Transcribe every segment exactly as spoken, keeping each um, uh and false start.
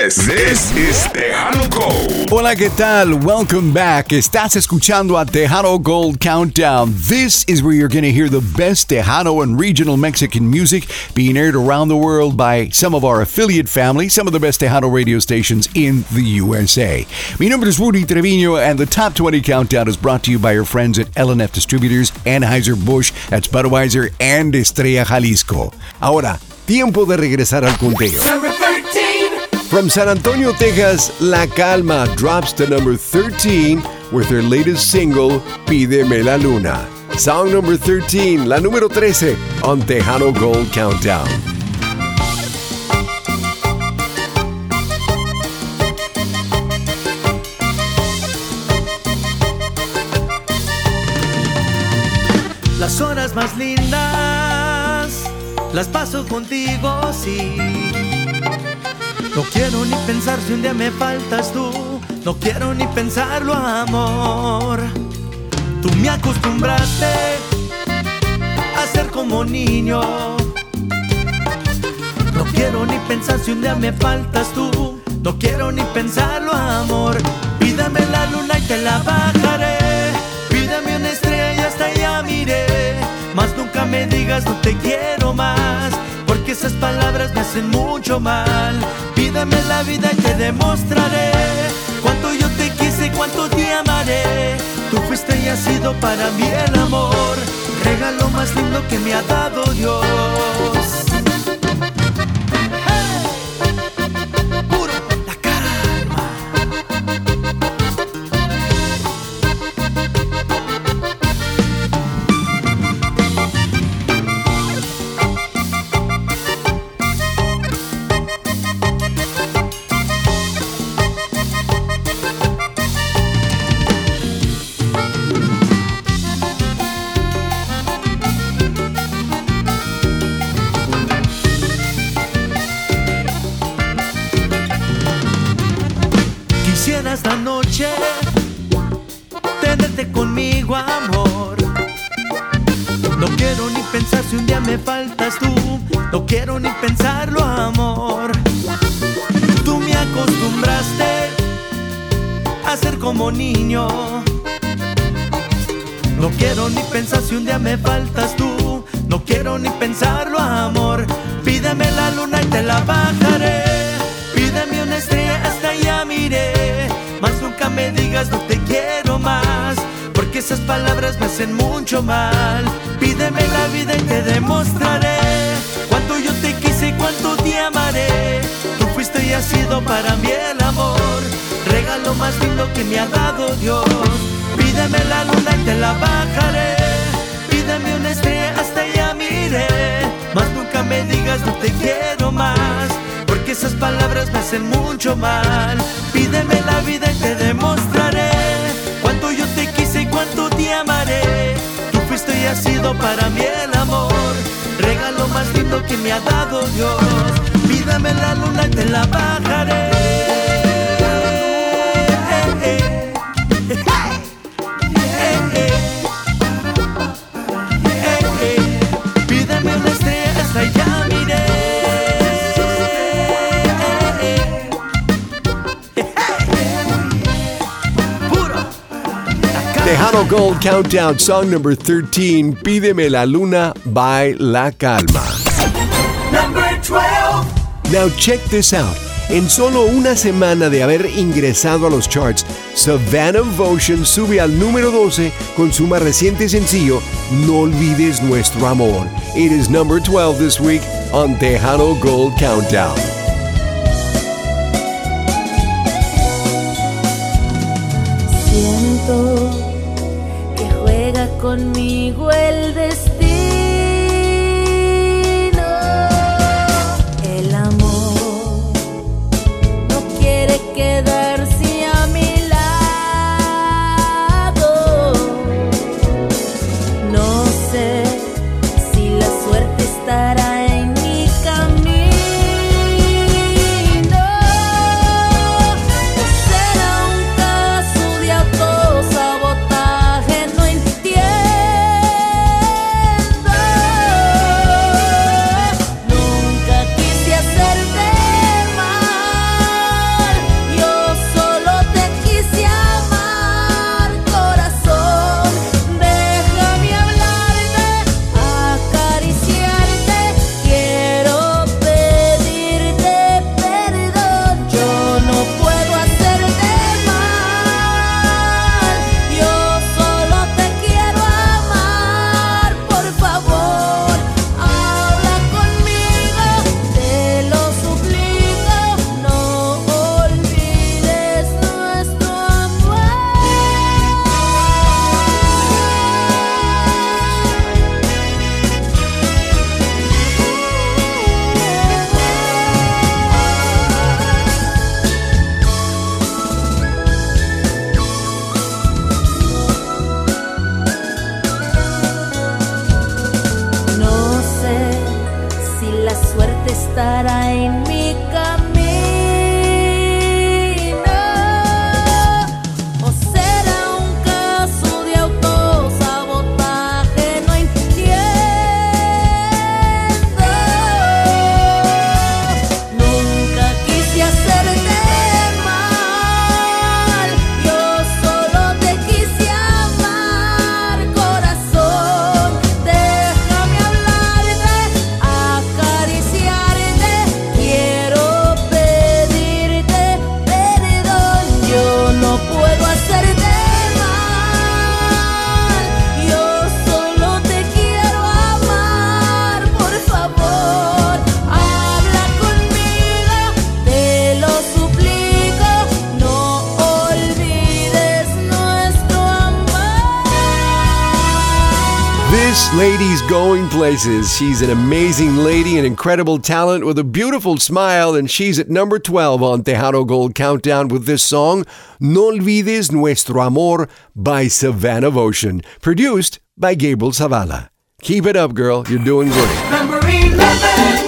This, this is Tejano Gold. Hola, ¿qué tal? Welcome back. Estás escuchando a Tejano Gold Countdown. This is where you're going to hear the best Tejano and regional Mexican music being aired around the world by some of our affiliate families, some of the best Tejano radio stations in the U S A. Mi nombre es Rudy Treviño, and the Top twenty Countdown is brought to you by your friends at L and F Distributors, Anheuser-Busch, that's Budweiser, and Estrella Jalisco. Ahora, tiempo de regresar al conteo. From San Antonio, Texas, La Calma drops to number thirteen with their latest single, Pídeme la Luna. Song number thirteen, la número trece on Tejano Gold Countdown. Las horas más lindas las paso contigo, sí. No quiero ni pensar si un día me faltas tú. No quiero ni pensarlo, amor. Tú me acostumbraste a ser como niño. No quiero ni pensar si un día me faltas tú. No quiero ni pensarlo, amor. Pídame la luna y te la bajaré. Pídame una estrella y hasta allá miré. Mas nunca me digas no te quiero más, porque esas palabras me hacen mucho mal. Pídame la vida y te demostraré cuánto yo te quise, cuánto te amaré. Tú fuiste y has sido para mí el amor, regalo más lindo que me ha dado Dios. Esta noche tenerte conmigo, amor. No quiero ni pensar si un día me faltas tú. No quiero ni pensarlo, amor. Tú me acostumbraste a ser como niño. No quiero ni pensar si un día me faltas tú. No quiero ni pensarlo, amor. Pídeme la luna y te la bajaré. Pídeme una estrella hasta allá miré. Mas nunca me digas no te quiero más, porque esas palabras me hacen mucho mal. Pídeme la vida y te demostraré cuánto yo te quise y cuánto te amaré. Tú fuiste y has sido para mí el amor, regalo más lindo que me ha dado Dios. Pídeme la luna y te la bajaré. Pídeme una estrella hasta allá miré. Mas nunca me digas no te quiero más, porque esas palabras me hacen mucho mal. Pídeme la vida y te demostraré cuánto yo te quise y cuánto te amaré. Tú fuiste y has sido para mí el amor, regalo más lindo que me ha dado Dios. Pídame la luna y te la bajaré. Pídame una estrella hasta allá miré. Tejano Gold Countdown, song number thirteen, Pídeme la Luna by La Calma. Number twelve. Now check this out. En solo una semana de haber ingresado a los charts, Savannah Votion sube al número doce con su más reciente sencillo, No Olvides Nuestro Amor. It is number twelve this week on Tejano Gold Countdown. Siento que juega conmigo el destino. El amor no quiere quedarse a mi lado. No sé si la suerte estará en mi camino. O será un caso de autosabotaje, no entiendo. Lady's going places. She's an amazing lady, an incredible talent with a beautiful smile, and she's at number twelve on Tejano Gold Countdown with this song, No Olvides Nuestro Amor by Savannah Votion, produced by Gabriel Zavala. Keep it up, girl. You're doing great. Number eleven.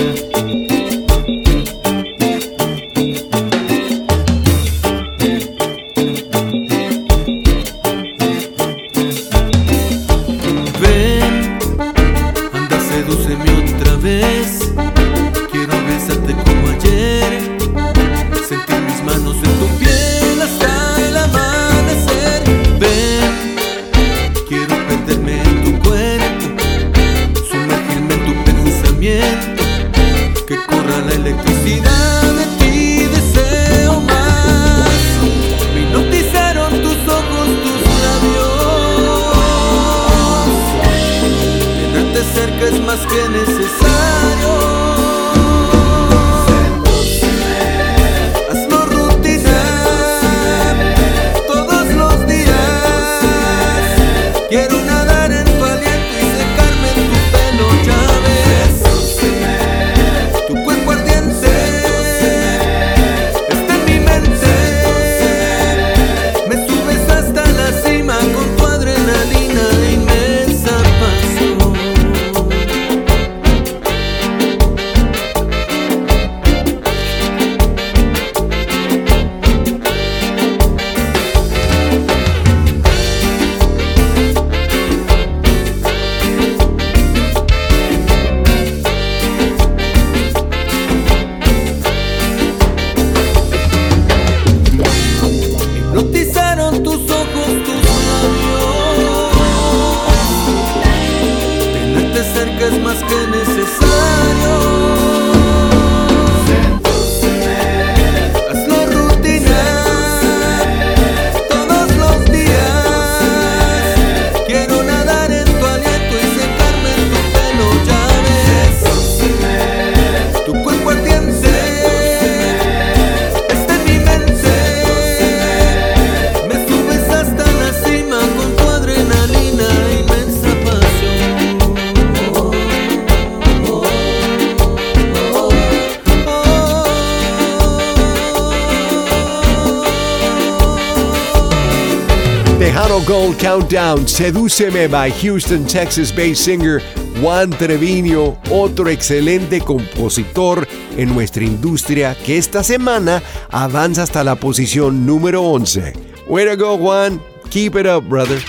Tejano Gold Countdown, Sedúceme by Houston, Texas-based singer Juan Trevino, otro excelente compositor en nuestra industria que esta semana avanza hasta la posición número once. Way to go, Juan. Keep it up, brother.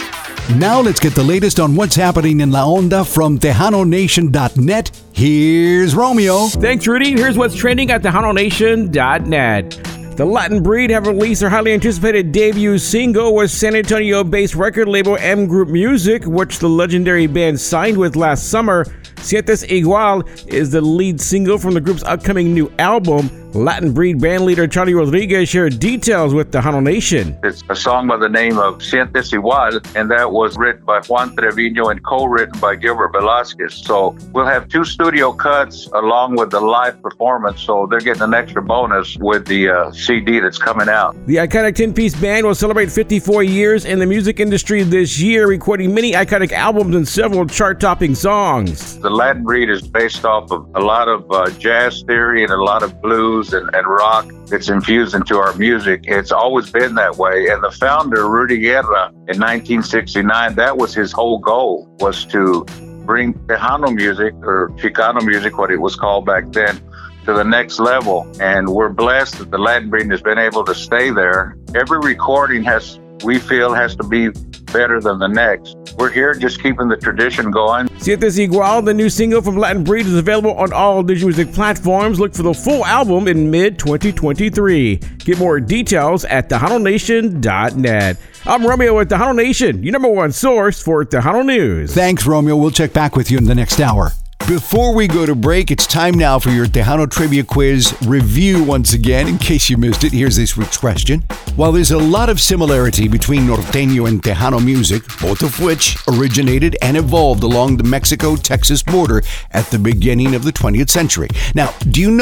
Now let's get the latest on what's happening in La Onda from Tejano Nation dot net. Here's Romeo. Thanks, Rudy. Here's what's trending at Tejano Nation dot net. The Latin Breed have released their highly anticipated debut single with San Antonio-based record label M Group Music, which the legendary band signed with last summer. Sientes Igual is the lead single from the group's upcoming new album. Latin Breed band leader Charlie Rodriguez shared details with Tejano Nation. It's a song by the name of Sientes Igual, and that was written by Juan Trevino and co-written by Gilbert Velasquez. So we'll have two studio cuts along with the live performance, so they're getting an extra bonus with the uh, C D that's coming out. The iconic ten-piece band will celebrate fifty-four years in the music industry this year, recording many iconic albums and several chart-topping songs. The Latin Breed is based off of a lot of uh, jazz theory and a lot of blues and, and rock that's infused into our music. It's always been that way. And the founder, Rudy Guerra, in nineteen sixty-nine, that was his whole goal, was to bring Tejano music, or Chicano music, what it was called back then, to the next level. And we're blessed that the Latin Breed has been able to stay there. Every recording has, we feel, has to be better than the next. We're here just keeping the tradition going. Sientes Igual, the new single from Latin Breed, is available on all digital music platforms. Look for the full album in mid twenty twenty-three. Get more details at Tejano Nation dot net. I'm Romeo with Tejano Nation, your number one source for Tejano News. Thanks, Romeo. We'll check back with you in the next hour. Before we go to break, it's time now for your Tejano Trivia Quiz review once again. In case you missed it, here's this week's question. While there's a lot of similarity between Norteño and Tejano music, both of which originated and evolved along the Mexico-Texas border at the beginning of the twentieth century. Now, do you know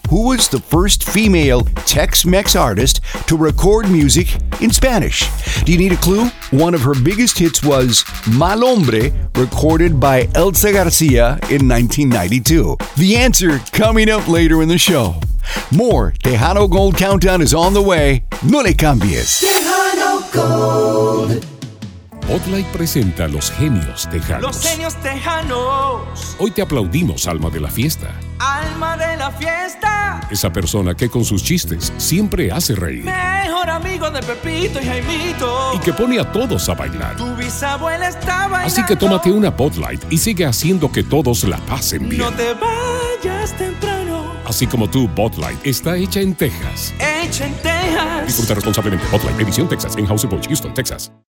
who was the first female Tex-Mex artist to record music in Spanish. Do you need a clue? One of her biggest hits was Mal Hombre, recorded by Elsa Garcia in nineteen ninety-two. The answer coming up later in the show. More Tejano Gold Countdown is on the way. No le cambies. Tejano Gold. Spotlight presenta Los Genios Tejanos. Los genios tejanos, Hoy te aplaudimos, alma de la fiesta. alma de la fiesta, Esa persona que con sus chistes siempre hace reír mejor amigo de Pepito y Jaimito. y que pone a todos a bailar. Tu bisabuela está bailando. Así que tómate una Bud Light y sigue haciendo que todos la pasen bien. No te vayas temprano, Así como tú, Bud Light está hecha en Texas. hecha en Texas. Disfruta responsablemente. Bud Light, edición Texas, en House of Houston, Texas.